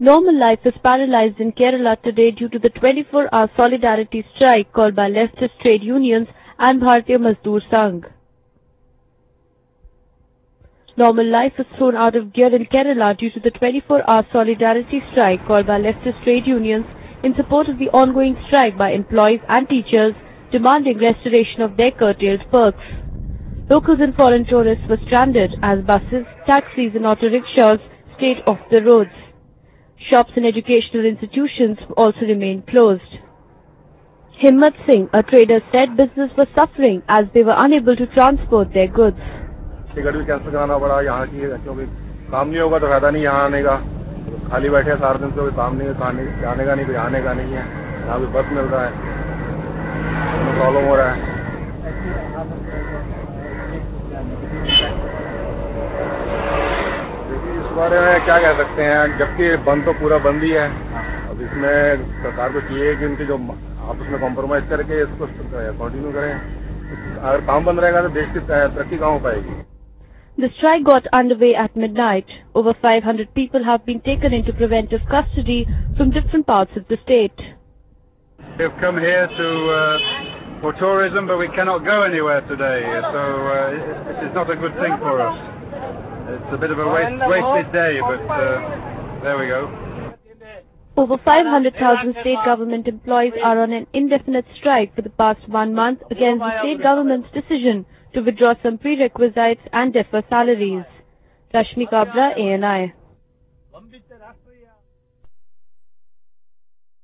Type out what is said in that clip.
Normal life is paralyzed in Kerala today due to the 24-hour solidarity strike called by leftist trade unions and Bharatiya Mazdoor Sangh. Normal life is thrown out of gear in Kerala due to the 24-hour solidarity strike called by leftist trade unions in support of the ongoing strike by employees and teachers demanding restoration of their curtailed perks. Locals and foreign tourists were stranded as buses, taxis and auto rickshaws stayed off the roads. Shops and educational institutions also remained closed. Himmat Singh, a trader, said business was suffering as they were unable to transport their goods. Ticket भी cancel कराना पड़ा यहाँ की, क्योंकि काम नहीं होगा तो फायदा नहीं यहाँ आने का। खाली बैठे हैं सारे दिन से, कोई काम नहीं है, जाने का नहीं, कोई आने का नहीं है। यहाँ भी बस मिल रहा है, प्रॉब्लम हो रहा है। इस बारे में क्या कह सकते हैं, जबकि बंद तो पूरा बंद ही है। अब इसमें सरकार को चाहिए कि इनकी जो आपस में कॉम्प्रोमाइज करके इसको कंटिन्यू करें। अगर काम बंद रहेगा तो देश की तरक्की कहाँ हो पाएगी। The strike got underway at midnight. Over 500 people have been taken into preventive custody from different parts of the state. We have come here for tourism, but we cannot go anywhere today, so it is not a good thing for us. It's a bit of a wasted day, but there we go. Over 500,000 state government employees are on an indefinite strike for the past 1 month against the state government's decision to withdraw some prerequisites and defer salaries. Rashmi Kabra, ANI.